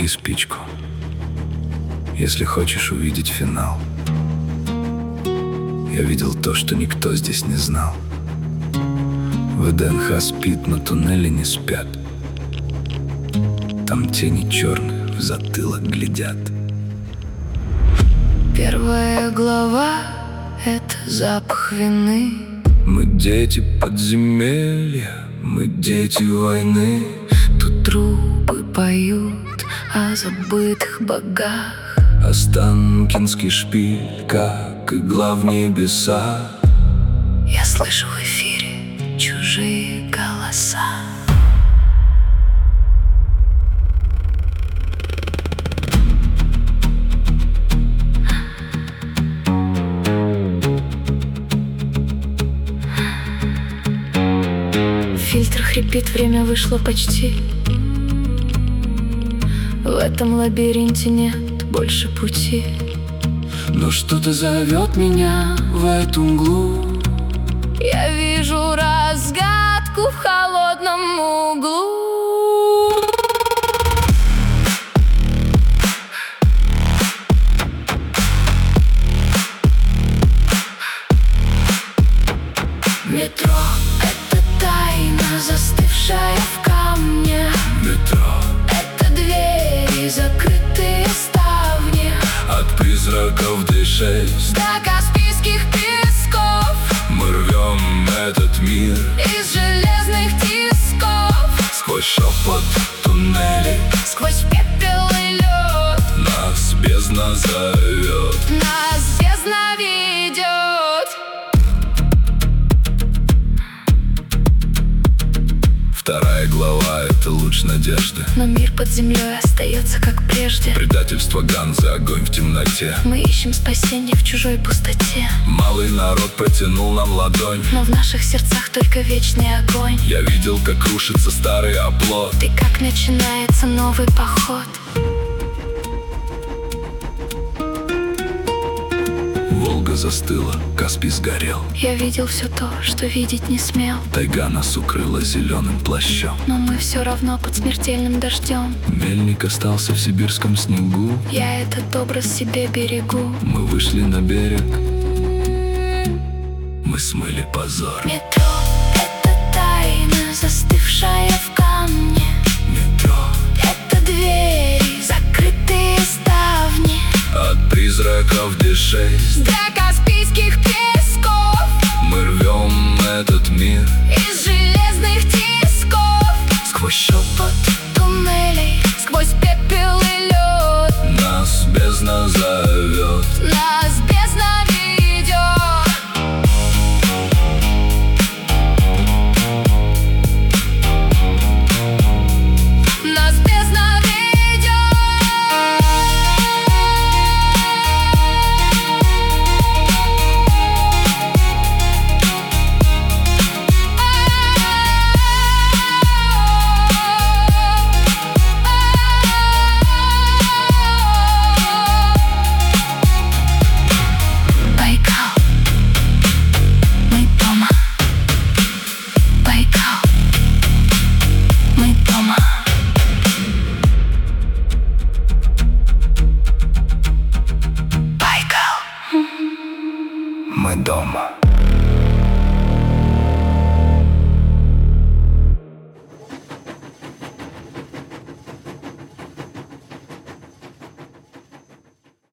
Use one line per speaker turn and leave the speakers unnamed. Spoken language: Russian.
Зажги спичку, если хочешь увидеть финал. Я видел то, что никто здесь не знал. ВДНХ спит, но туннели не спят. Там тени черные в затылок глядят.
Первая глава — это запах вины.
Мы дети подземелья, мы дети войны.
Тут трубы поют о забытых богах.
Останкинский шпиль, как игла в небеса.
Я слышу в эфире чужие голоса. Фильтр хрипит, время вышло почти. В этом лабиринте нет больше пути.
Но что-то зовет меня в эту мглу.
Я вижу разгадку в холодном углу. Метро — это тайна, застывшая в камне.
Метро
— это двери, закрытые ставни.
от призраков D6
До Каспийских песков
мы рвем этот мир.
из железных тисков.
Сквозь шепот туннелей
Сквозь пепел и лед
нас бездна зовет.
нас бездна ведет.
Вторая глава — это луч надежды.
Но мир под землей остается как прежде.
Предательство Ганзы, огонь в темноте.
Мы ищем спасение в чужой пустоте.
Малый народ протянул нам ладонь.
Но в наших сердцах только вечный огонь.
Я видел, как рушится старый оплот.
И как начинается новый поход.
Волга застыла, Каспий сгорел.
Я видел все то, что видеть не смел.
Тайга нас укрыла зеленым плащом.
Но мы все равно под смертельным дождем.
Мельник остался в сибирском снегу.
Я этот образ себе берегу.
Мы вышли на берег, мы смыли позор.
Метро — это тайна, застывшая в камне.
Метро
Это двери, закрытые ставни.
от призраков D6
До Каспийских песков
мы рвем этот мир.
из железных тисков.
Сквозь шепот
Туннелей, сквозь пепел и лед
нас бездна зовет.
нас бездна ведет. Нас бездна ведет. Байкал, мы дома. Байкал, мы дома. Байкал.
Мы дома.